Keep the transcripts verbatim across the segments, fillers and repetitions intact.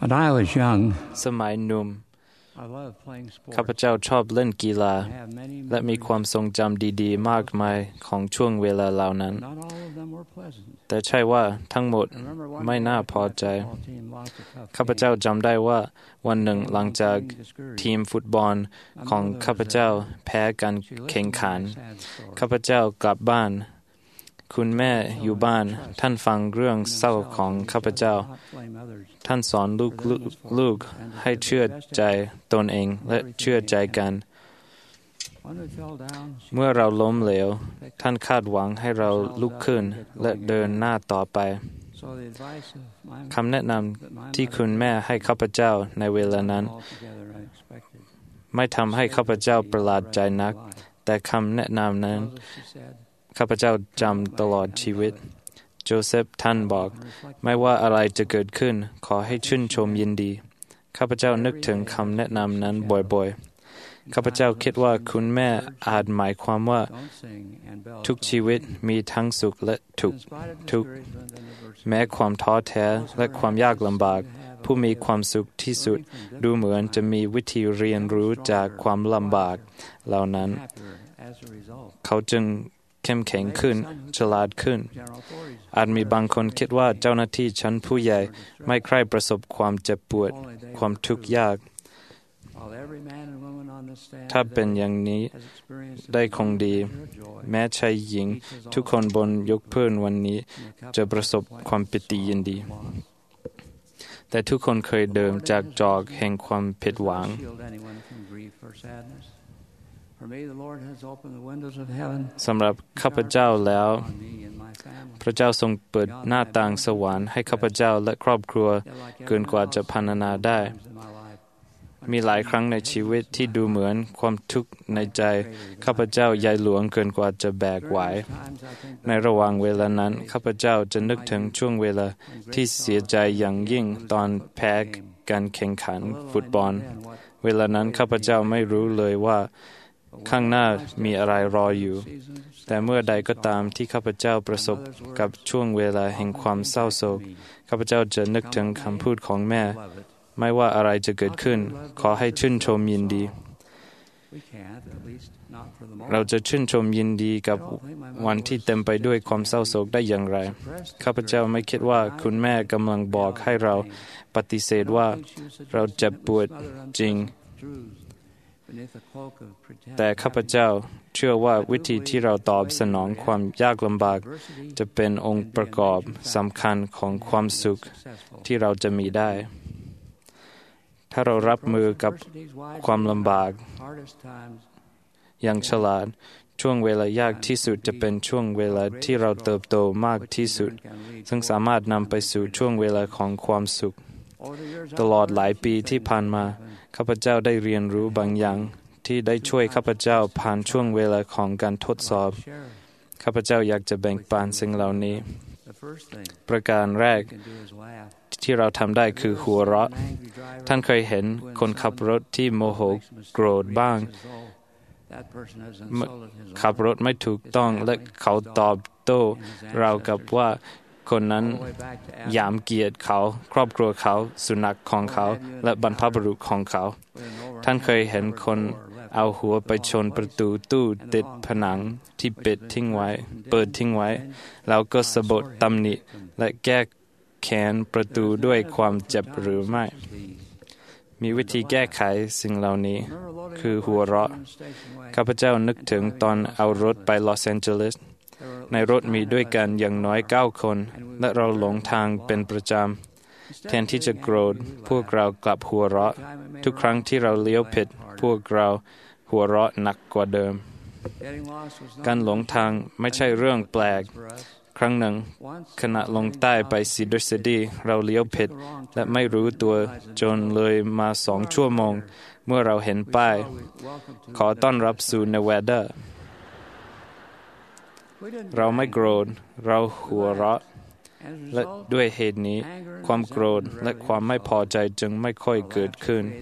When I was young, สมัยหนุ่ม I loved playing sports. ข้าพเจ้าชอบเล่นกีฬา I have many และมีความ memories. ทรงจำดีๆ มากมายของช่วงเวลาเหล่านั้น Not all of them were pleasant. แต่ใช่ว่าทั้งหมด I remember one ไม่ day น่า our พอใจ basketball team lost a tough ข้าพเจ้า game. จำได้ว่าวันหนึ่งหลังจาก Being discouraged. ทีมฟุตบอลของข้าพเจ้าแพ้การ She listened แข่ง to ขัน my sad story. ข้าพเจ้ากลับบ้าน คุณแม่อยู่บ้าน ท่านฟังเรื่องเศร้าของข้าพเจ้า Not blame others. ท่านสอนลูกลูกให้เชื่อใจตนเองและเชื่อใจกัน When we fell down, she เมื่อเราล้มเหลว ท่านคาดหวังให้เราลุกขึ้นและเดินหน้าต่อไป so the advice of my คำแนะนำที่คุณแม่ให้ข้าพเจ้าในเวลานั้น altogether unexpected. ไม่ทำให้ข้าพเจ้าประหลาดใจนัก แต่คำแนะนำนั้น She said, ข้าพเจ้าจำตลอดชีวิต โจเซฟท่านบอก ไม่ว่าอะไรจะเกิดขึ้น ขอให้ชื่นชมยินดี ข้าพเจ้านึกถึงคำแนะนำนั้นบ่อยๆ ข้าพเจ้าคิดว่าคุณแม่อาจหมายความว่า Don't sing and bells ทุก don't ชีวิตมีทั้งสุขและทุกข์ In spite of ทุกข์ discouragement and adversity, แม้ความท้อแท้และความยากลำบาก ผู้มีความสุขที่สุด ดูเหมือนจะมีวิธีเรียนรู้จากความลำบากเหล่านั้น happier as a result. เขาจึงเข้มแข็งขึ้น ฉลาดขึ้น General authorities อาจมีบางคนคิดว่าเจ้าหน้าที่ชั้นผู้ใหญ่ไม่ใคร่ประสบความเจ็บปวด ความทุกข์ยาก while every man and woman on this stand ถ้าเป็นอย่างนี้ has experienced ได้คงดี แม้ชายหญิง ทุกคนบนยกพื้นวันนี้ จะประสบความปิติยินดี แต่ทุกคนเคยเดินจากจอกแห่งความผิดหวัง shield anyone from grief or sadness. For me, the Lord has opened the windows of heaven สำหรับข้าพเจ้าแล้ว on me and my family. พระเจ้าทรงเปิดหน้าต่างสวรรค์ให้ข้าพเจ้าและครอบครัว Yet like เกิน everyone กว่าจะ else, พรรณนาได้ times in my life, when มีหลายครั้งในชีวิตที่ดูเหมือนความทุกข์ในใจข้าพเจ้าใหญ่หลวงเกินกว่าจะแบกไหว during those times I think ใน back ระหว่าง to เวลา those นั้น days ข้าพเจ้าจะนึกถึงช่วงเวลาที่เสียใจอย่างยิ่งตอนแพ้การแข่งขัน Little I ฟุตบอล knew then what เวลานั้นข้าพเจ้าไม่รู้เลยว่า ข้างหน้ามีอะไรรออยู่ season of แต่เมื่อใดก็ตามที่ข้าพเจ้าประสบกับช่วงเวลาแห่งความเศร้าโศก ข้าพเจ้าจะนึกถึงคำพูดของแม่ love it. ไม่ว่าอะไรจะเกิดขึ้น ขอให้ชื่นชมยินดี We can't, at least not for the moment. เราจะชื่นชมยินดีกับวันที่เต็มไปด้วยความเศร้าโศกได้อย่างไร ข้าพเจ้าไม่คิดว่าคุณแม่กำลังบอกให้เราปฏิเสธว่าเราเจ็บปวดจริง แต่ข้าพเจ้าเชื่อว่าวิธีที่เราตอบสนองความยากลำบาก จะเป็นองค์ประกอบสำคัญของความสุขที่เราจะมีได้ ถ้าเรารับมือกับความลำบากอย่างฉลาด ช่วงเวลายากที่สุดจะเป็นช่วงเวลาที่เราเติบโตมากที่สุด ซึ่งสามารถนำไปสู่ช่วงเวลาของความสุข ตลอดหลายปีที่ผ่านมาข้าพเจ้าได้เรียนรู้บางอย่างที่ได้ช่วยข้าพเจ้าผ่านช่วงเวลาของการทดสอบ ข้าพเจ้าอยากจะแบ่งปันสิ่งเหล่านี้ ประการแรกที่เราทำได้คือหัวเราะ ท่านเคยเห็นคนขับรถที่โมโหโกรธบ้าง ขับรถไม่ถูกต้องและเขาตอบโต้เรากับว่าคนนั้นหยามเกียรติเขาครอบครัวเขาสุนัขของเขาและบรรพบุรุษของเขา ท่านเคยเห็นคนเอาหัวไปชนประตูตู้ติดผนังที่ปิดทิ้งไว้เปิดทิ้งไว้แล้วก็สะบัดตำหนิและแก้แค้นประตูด้วยความเจ็บหรือไม่ มีวิธีแก้ไขสิ่งเหล่านี้คือหัวเราะ ข้าพเจ้านึกถึงตอนเอารถไปลอสแอนเจลิสในรถมีด้วยกันอย่างน้อยเก้าคนและเราหลงทางเป็นประจำแทนที่จะโกรธพวกเรากลับหัวเราะทุกครั้งที่เราเลี้ยวผิดพวกเราหัวเราะหนักกว่าเดิมการหลงทางไม่ใช่เรื่องแปลกครั้งหนึ่งขณะลงใต้ไปซีดอร์ซิตี้เราเลี้ยวผิดและไม่รู้ตัวจนเลยมาสองชั่วโมงเมื่อเราเห็นป้ายขอต้อนรับสู่เนวาดาเราไม่โกรธเราหัวเราะและด้วยเหตุนี้ความโกรธและความไม่พอใจจึงไม่ค่อยเกิดขึ้น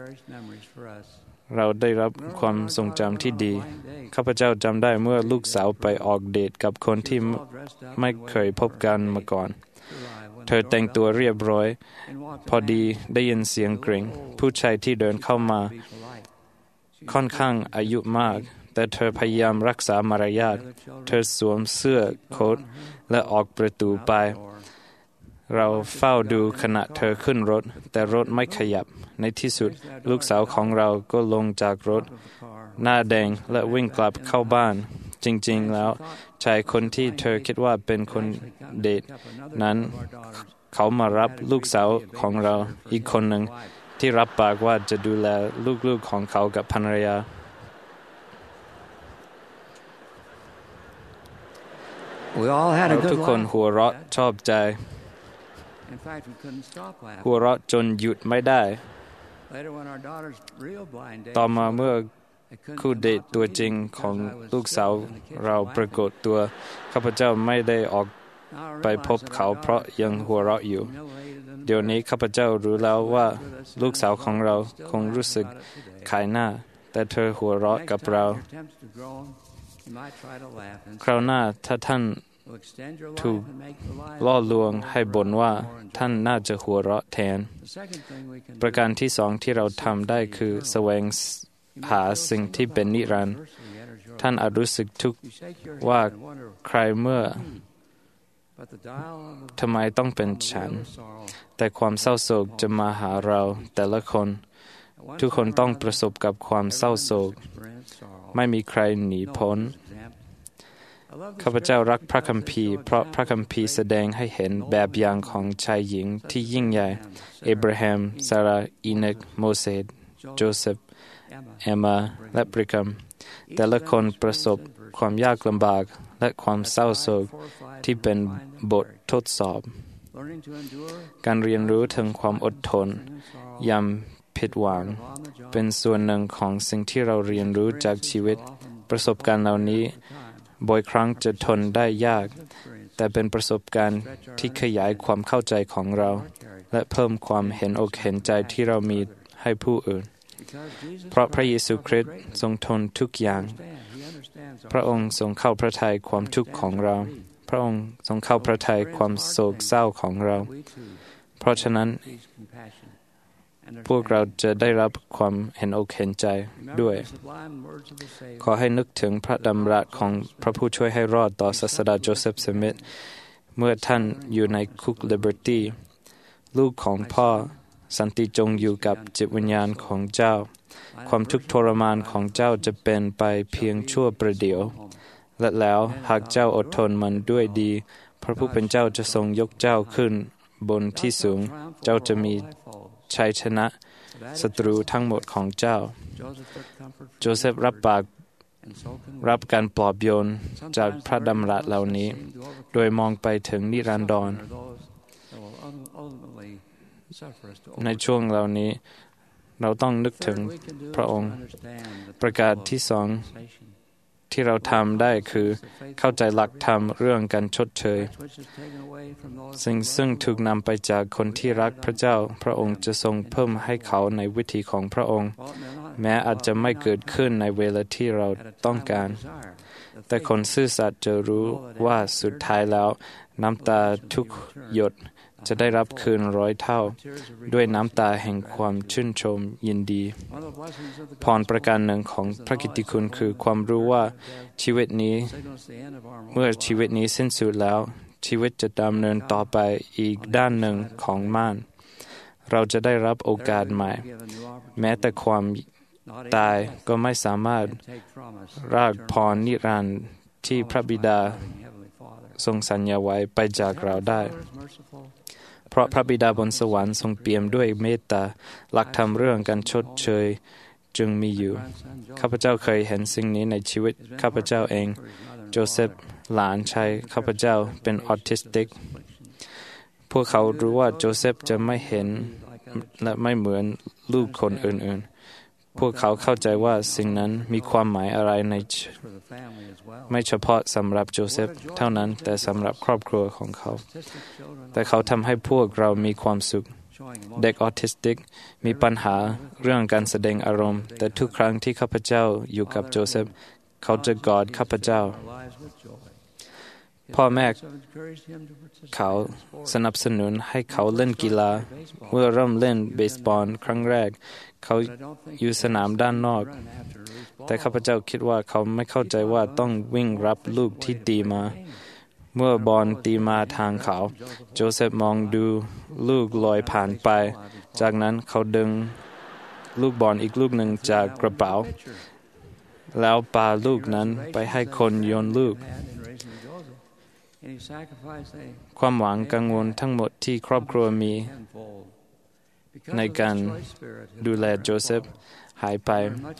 เราได้รับความทรงจำที่ดีข้าพเจ้าจำได้เมื่อลูกสาวไปออกเดทกับคนที่ไม่เคยพบกันมาก่อนเธอแต่งตัวเรียบร้อยพอดีได้ยินเสียงกริ่งผู้ชายที่เดินเข้ามาค่อนข้างอายุมากแต่เธอพยายามรักษามารยาทเธอสวมเสื้อโค้ทและออกประตูไปเราเฝ้าดูขณะเธอขึ้นรถแต่รถไม่ขยับในที่สุดลูกสาวของเราก็ลงจากรถหน้าแดงและวิ่งกลับเข้าบ้านจริงๆแล้วชายคนที่เธอคิดว่าเป็นคนเดทนั้นเขามารับลูกสาวของเราอีกคนหนึ่งที่รับปากว่าจะดูแลลูกๆของเขากับภรรยาเราทุกคนหัวเราะชอบใจหัวเราะจนหยุดไม่ได้ต่อมาเมื่อคู่เดทตัวจริงของลูกสาวเราปรากฏตัวข้าพเจ้าไม่ได้ออกไปพบเขาเพราะยังหัวเราะอยู่เดี๋ยวนี้ข้าพเจ้ารู้แล้วว่าลูกสาวของเราคงรู้สึกขายหน้าแต่เธอหัวเราะกับเราคราวหน้าถ้าท่านถูกล่อลวงให้บ่นว่าท่านน่าจะหัวเราะแทนประการที่สองที่เราทำได้คือแสวงหาสิ่งที่เป็นนิรันดร์ท่านอาจรู้สึกทุกข์ว่าใครเมื่อทำไมต้องเป็นฉันแต่ความเศร้าโศกจะมาหาเราแต่ละคนทุกคนต้องประสบกับความเศร้าโศกไม่มีใครหนีพ้นข้าพเจ้ารักพระคัมภีร์เพราะพระคัมภีร์แสดงให้เห็นแบบอย่างของชายหญิงที่ยิ่งใหญ่เอบราฮัมซาราอีนกโมเสสโจเซฟเอมมาและบริกัมแต่ละคนประสบความยากลำบากและความเศร้าโศกที่เป็นบททดสอบการเรียนรู้ถึงความอดทนยามผิดหวังเป็นส่วนหนึ่งของสิ่งที่เราเรียนรู้จากชีวิตประสบการณ์เหล่านี้บ่อยครั้งจะทนได้ยากแต่เป็นประสบการณ์ที่ขยายความเข้าใจของเราและเพิ่มความเห็นอกเห็นใจที่เรามีให้ผู้อื่นเพราะพระเยซูคริสต์ทรงทนทุกอย่างพระองค์ทรงเข้าพระทัยความทุกข์ของเราพระองค์ทรงเข้าพระทัยความโศกเศร้าของเราเพราะฉะนั้นพวกเราจะได้รับความเห็นอกเห็นใจด้วยขอให้นึกถึงพระดำรัสของพระผู้ช่วยให้รอดต่อศาสดาโจเซฟสมิธเมื่อท่านอยู่ในคุกลิเบอร์ตี้ลูกของพ่อสันติจงอยู่กับจิตวิญญาณของเจ้าความทุกข์ทรมานของเจ้าจะเป็นไปเพียงชั่วประเดี๋ยวและแล้วหากเจ้าอดทนมันด้วยดีพระผู้เป็นเจ้าจะทรงยกเจ้าขึ้นบนที่สูงเจ้าจะมีชัยชนะศัตรูทั้งหมดของเจ้าโจเซฟรับปากรับการปลอบโยนจากพระดำรัสเหล่านี้โดยมองไปถึงนิรันดรในช่วงเหล่านี้เราต้องนึกถึงพระองค์ประการที่สองที่เราทำได้คือเข้าใจหลักธรรมเรื่องการชดเชยสิ่งซึ่งถูกนำไปจากคนที่รักพระเจ้าพระองค์จะทรงเพิ่มให้เขาในวิถีของพระองค์แม้อาจจะไม่เกิดขึ้นในเวลาที่เราต้องการแต่คนซื่อสัตย์จะรู้ว่าสุดท้ายแล้วน้ำตาทุกหยดจะได้รับคืนร้อยเท่าด้วยน้ำตาแห่งความชื่นชมยินดีพรประการหนึ่งของพระกิตติคุณคือความรู้ว่าชีวิตนี้เมื่อชีวิตนี้สิ้นสุดแล้วชีวิตจะดำเนินต่อไปอีกด้านหนึ่งของม่านเราจะได้รับโอกาสใหม่แม้แต่ความตายก็ไม่สามารถรากพรนิรันดร์ที่พระบิดาทรงสัญญาไว้ไปจากเราได้เพราะพระบิดาบนสวรรค์ทรงเปี่ยมด้วยเมตตาหลักธรรมเรื่องการชดเชยจึงมีอยู่ข้าพเจ้าเคยเห็นสิ่งนี้ในชีวิตข้าพเจ้าเองโจเซฟหลานชายข้าพเจ้าเป็นออทิสติกพวกเขารู้ว่าโจเซฟจะไม่เห็นและไม่เหมือนลูกคนอื่นๆพวกเขาเข้าใจว่าสิ่งนั้นมีความหมายอะไรในไม่เฉพาะสำหรับโจเซฟเท่านั้นแต่สำหรับครอบครัวของเขาแต่เขาทำให้พวกเรามีความสุขเด็กออทิสติกมีปัญหาเรื่องการแสดงอารมณ์แต่ทุกครั้งที่ข้าพเจ้าอยู่กับโจเซฟเขาจะกอดข้าพเจ้าพ่อแม่เขาสนับสนุนให้เขาเล่นกีฬาเมื่อเริ่มเล่นเบสบอลครั้งแรกเขาอยู่สนามด้านนอกแต่ข้าพเจ้าคิดว่าเขาไม่เข้าใจว่าต้องวิ่งรับลูกที่ตีมาเมื่อบอลตีมาทางเขาโจเซฟมองดูลูกลอยผ่านไปจากนั้นเขาดึงลูกบอลอีกลูกหนึ่งจากกระเป๋าแล้วปาลูกนั้นไปให้คนโยนลูกความหวังกังวลทั้งหมดที่ครอบครัวมีในการดูแลโจเซฟหายไป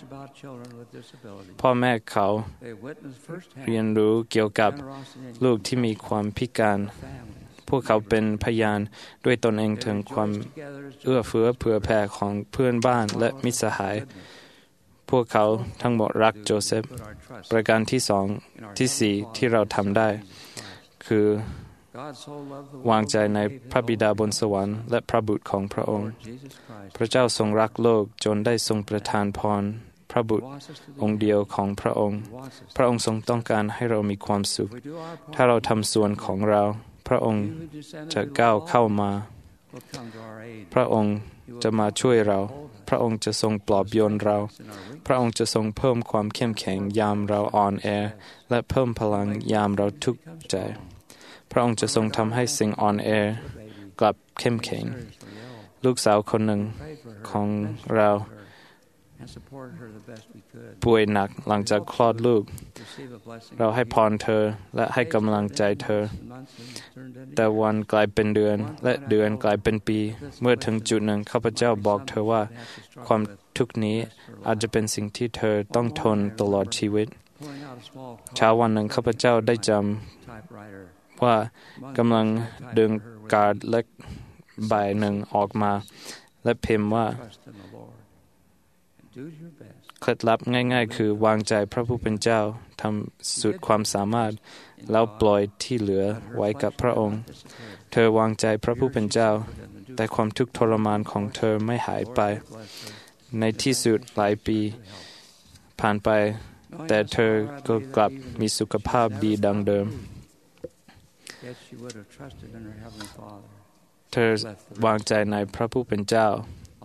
พ่อแม่เขาเรียนรู้เกี่ยวกับลูกที่มีความพิการพวกเขาเป็นพยานด้วยตนเองถึงความเอื้อเฟื้อเผื่อแผ่ของเพื่อนบ้านและมิตรสหายพวกเขาทั้งหมดรักโจเซฟประการที่สองที่สี่ที่เราทำได้คือวางใจในพระบิดาบนสวรรค์และพระบุตรของพระองค์พระเจ้าทรงรักโลกจนได้ทรงประทานพรพระบุตรองค์เดียวของพระองค์พระองค์ทรงต้องการให้เรามีความสุขถ้าเราทำส่วนของเราพระองค์จะก้าวเข้ามาพระองค์จะมาช่วยเราพระองค์จะทรงปลอบโยนเราพระองค์จะทรงเพิ่มความเข้มแข็งยามเราอ่อนแอและเพิ่มพลังยามเราทุกข์ใจพระองค์จะทรงทำให้สิ่งอ่อนแอกลับเข้มแข็งลูกสาวคนหนึ่งของเราป่วยหนักหลังจากคลอดลูกเราให้พรเธอและให้กำลังใจเธอแต่วันกลายเป็นเดือนและเดือนกลายเป็นปีเมื่อถึงจุดหนึ่งข้าพเจ้าบอกเธอว่าความทุกข์นี้อาจจะเป็นสิ่งที่เธอต้องทนตลอดชีวิตเช้าวันหนึ่งข้าพเจ้าได้จำว่ากำลังดึงการ์ดเล็กใบหนึ่งออกมาและพิมพ์ว่าเคล็ดลับง่ายๆคือวางใจพระผู้เป็นเจ้าทำสุดความสามารถแล้วปล่อยที่เหลือไว้กับพระองค์เธอวางใจพระผู้เป็นเจ้าแต่ความทุกข์ทรมานของเธอไม่หายไปในที่สุดหลายปีผ่านไปแต่เธอก็กลับมีสุขภาพดีดังเดิมเธอวางใจในพระผู้เป็นเจ้า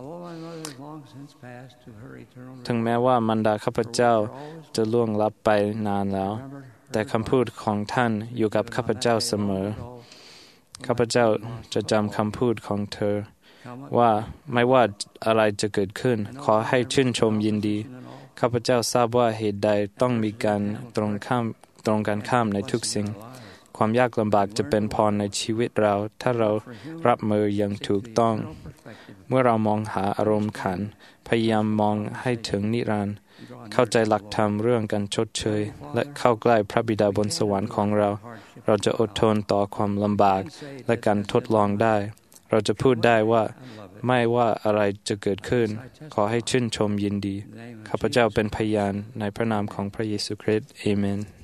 ถึงแม้ว่ามารดาข้าพเจ้าจะล่วงลับไปนานแล้วแต่คำพูดของท่านอยู่กับข้าพเจ้าเสมอข้าพเจ้าจะจำคำพูดของเธอว่าไม่ว่าอะไรจะเกิดขึ้นขอให้ชื่นชมยินดีข้าพเจ้าทราบว่าเหตุใดต้องมีการตรงข้ามตรงกันข้ามในทุกสิ่งความยากลำบากจะเป็นพรในชีวิตเราถ้าเรารับมืออย่างถูกต้องเมื่อเรามองหาอารมณ์ขันพยายามมองให้ถึงนิรันดร์เข้าใจหลักธรรมเรื่องการชดเชยและเข้าใกล้พระบิดาบนสวรรค์ของเราเราจะอดทนต่อความลำบากและการทดลองได้เราจะพูดได้ว่าไม่ว่าอะไรจะเกิดขึ้นขอให้ชื่นชมยินดีข้าพเจ้าเป็นพยานในพระนามของพระเยซูคริสต์อาเมน